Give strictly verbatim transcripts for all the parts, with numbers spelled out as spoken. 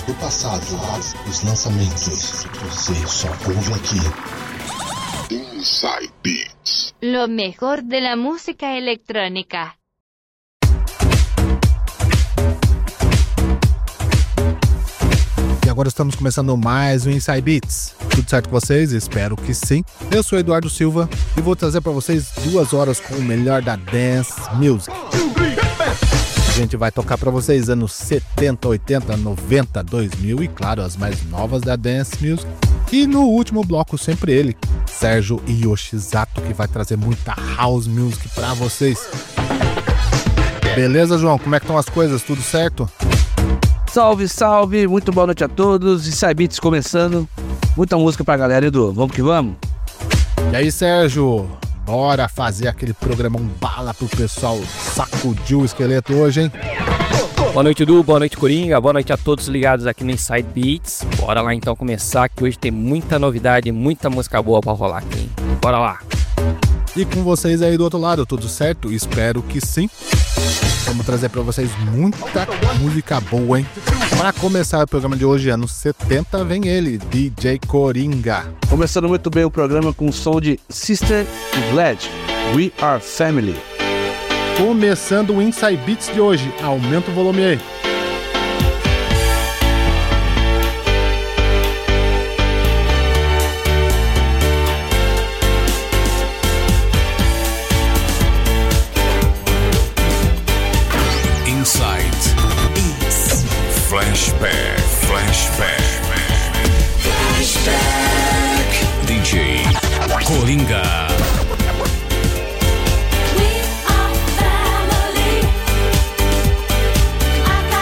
clássicos do passado, os lançamentos, você só ouve aqui. Inside Beats. Lo mejor de la música electrónica. E agora estamos começando mais um Inside Beats. Tudo certo com vocês? Espero que sim. Eu sou Eduardo Silva e vou trazer para vocês duas horas com o melhor da Dance Music. A gente vai tocar para vocês anos setenta, oitenta, noventa, dois mil e claro, as mais novas da Dance Music. E no último bloco sempre ele, Sérgio Yoshizato, que vai trazer muita House Music para vocês. Beleza, João? Como é que estão as coisas? Tudo certo? Salve, salve, muito boa noite a todos, Inside Beats começando, muita música pra galera, Edu, vamos que vamos? E aí, Sérgio, bora fazer aquele programão bala pro pessoal sacudir o esqueleto hoje, hein? Boa noite, Edu, boa noite, Coringa, boa noite a todos ligados aqui no Inside Beats, bora lá então começar, que hoje tem muita novidade, muita música boa pra rolar aqui, hein? Bora lá! E com vocês aí do outro lado, tudo certo? Espero que sim. Vamos trazer pra vocês muita música boa, hein? Para começar o programa de hoje, anos setenta, vem ele, D J Coringa. Começando muito bem o programa com o som de Sister Sledge, We Are Family. Começando o Inside Beats de hoje, aumenta o volume aí. Inside Beats. Flashback, flashback, flashback. D J Coringa. We are family. I got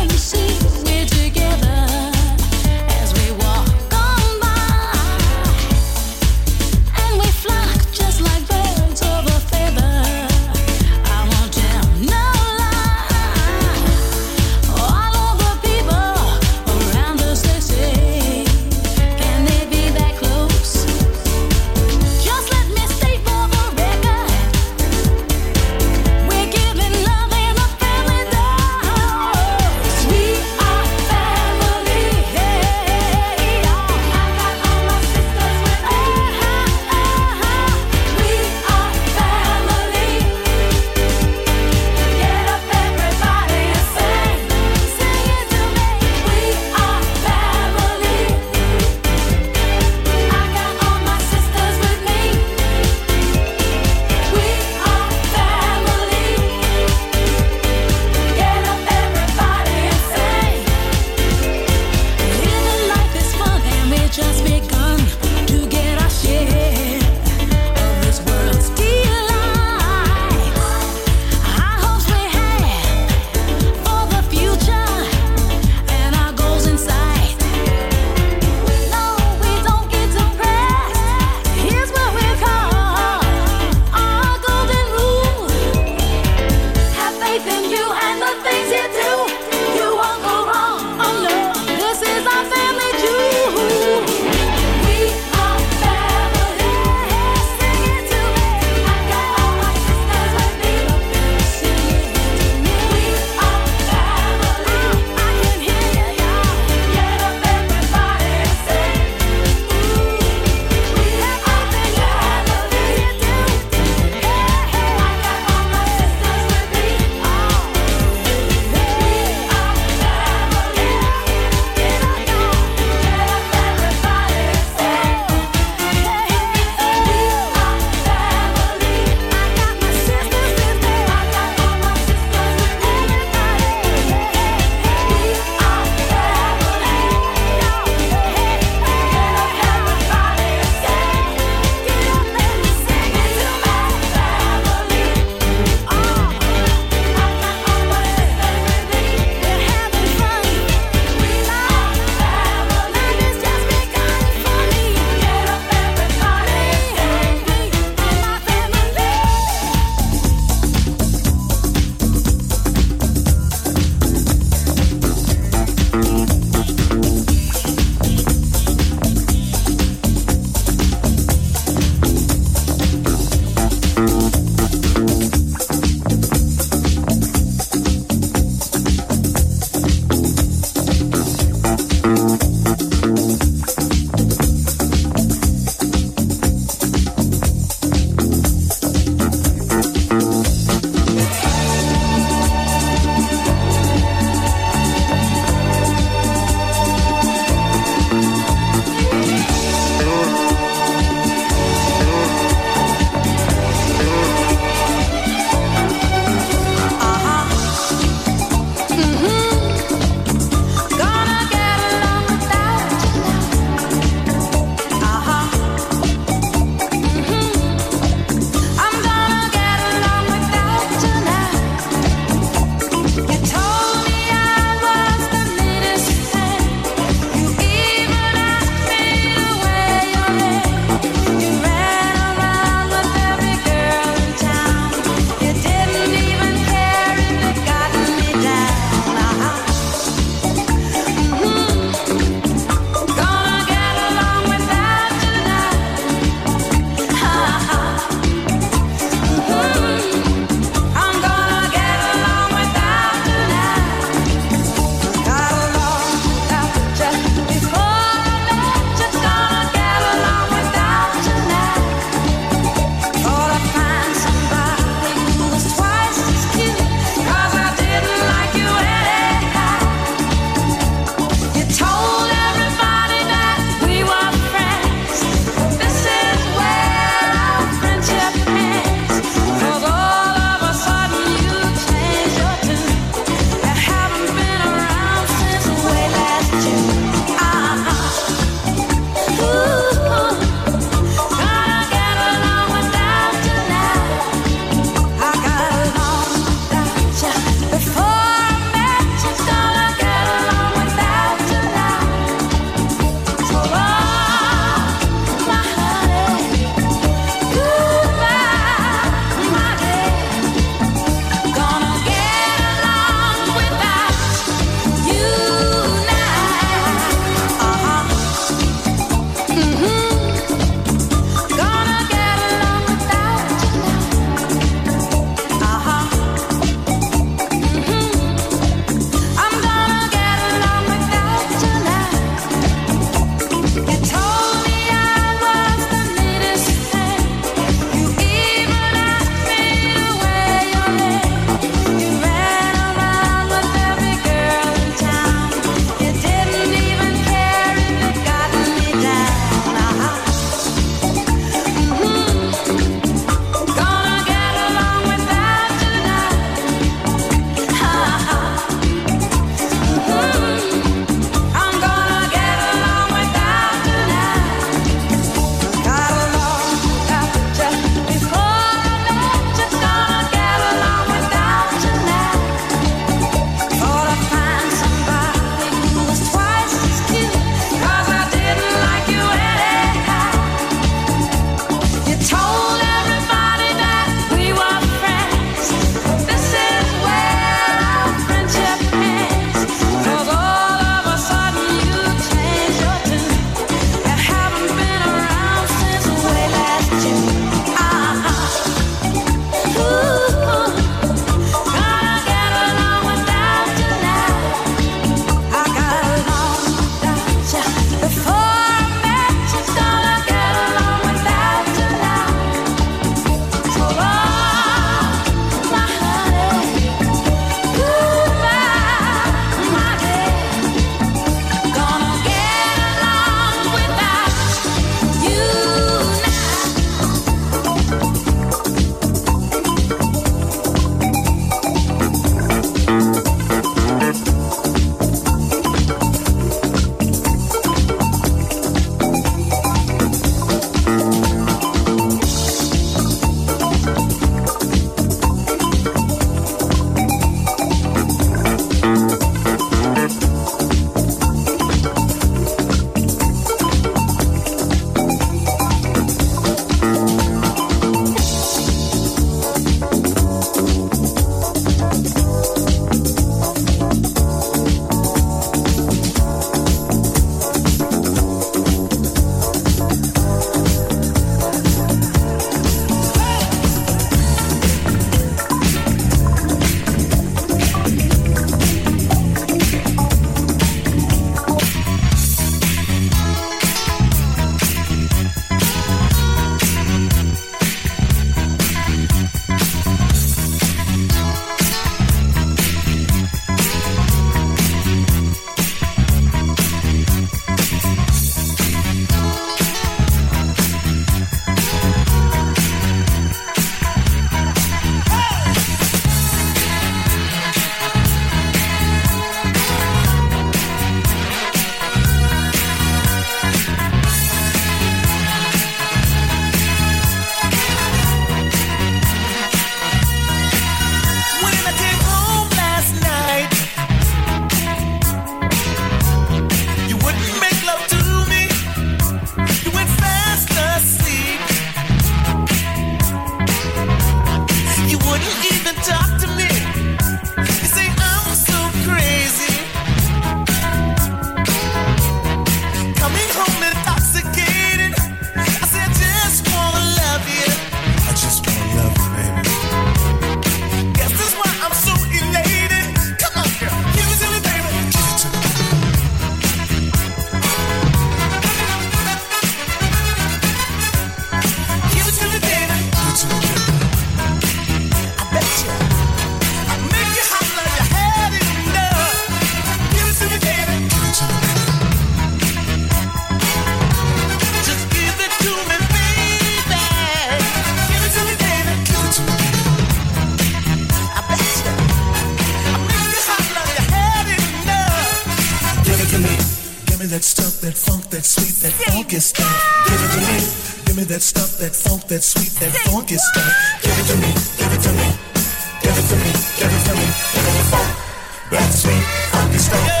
it to me. Give me that stuff, that funk, that sweet, that funky stuff. Give it to me. Give me that stuff, that funk, that sweet, that funky stuff. Give it to me, give it to me. Give it to me, give it to me. Give me the funk, that sweet, funky stuff.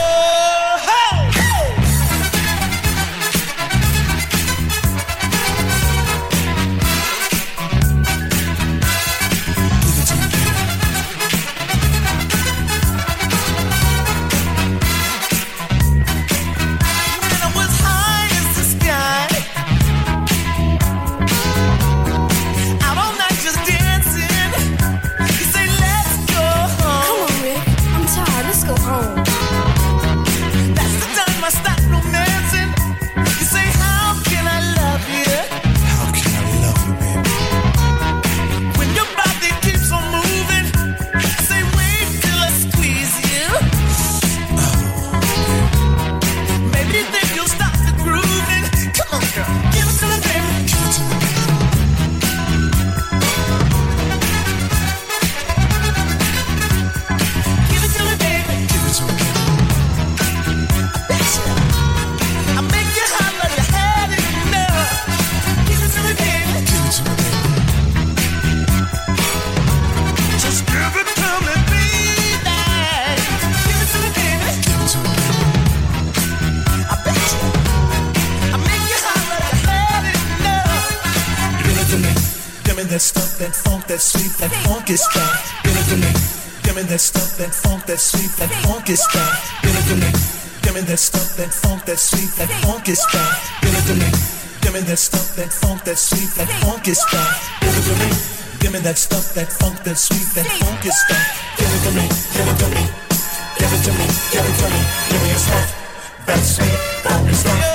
That stuff, that funk, that sweet, that funky stuff. Give it to me. Give me that stuff, that funk, that sweet, that funky stuff. Give it to me. Give me that stuff, that funk, that sweet, that funky stuff. Give it to me. Give me that stuff, that funk, that sweet, that funky stuff. Give it to me. Give me that stuff, that funk, that sweet, that funky stuff. Give it to me. Give it to me. Give it to me. Give it to me. Give me your stuff, that sweet, funky stuff.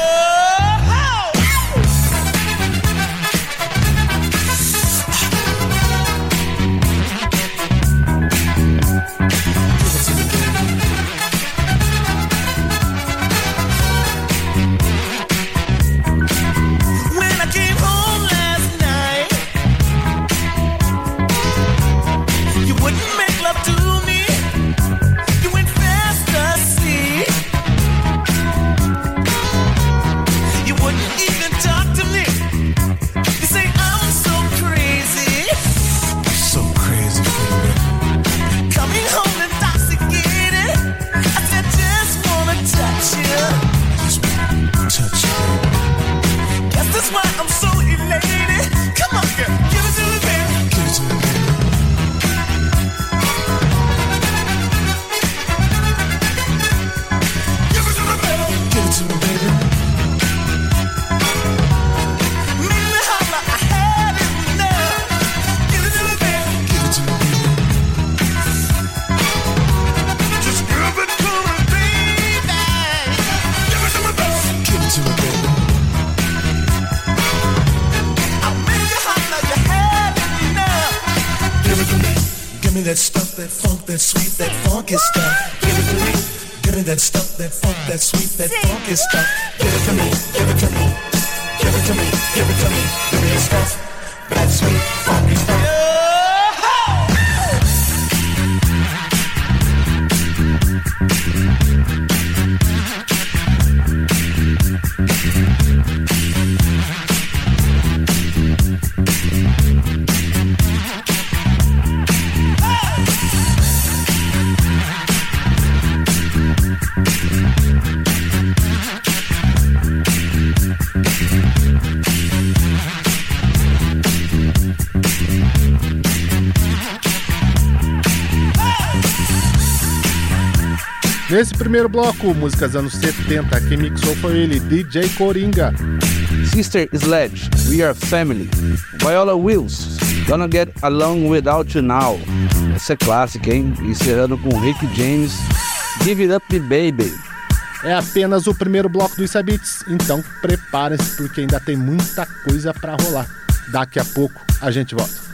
Give me that stuff, that funk, that sweet, that funky stuff. Give it to me. Give me that stuff, that funk, that sweet, that funky stuff. Give it to me. Give it to me. Give it to me. Give it to me. Give me the stuff, that sweet, funky stuff. Nesse primeiro bloco, músicas anos setenta, quem mixou foi ele, D J Coringa. Sister Sledge, We Are Family. Viola Wills, Gonna Get Along Without You Now. Essa é clássica, hein? Encerrando com Rick James, Give It Up Baby. É apenas o primeiro bloco do Inside Beats, então preparem-se porque ainda tem muita coisa pra rolar. Daqui a pouco a gente volta.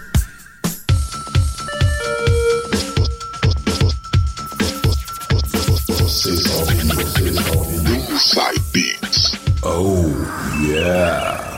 Inside Beats. Oh, yeah.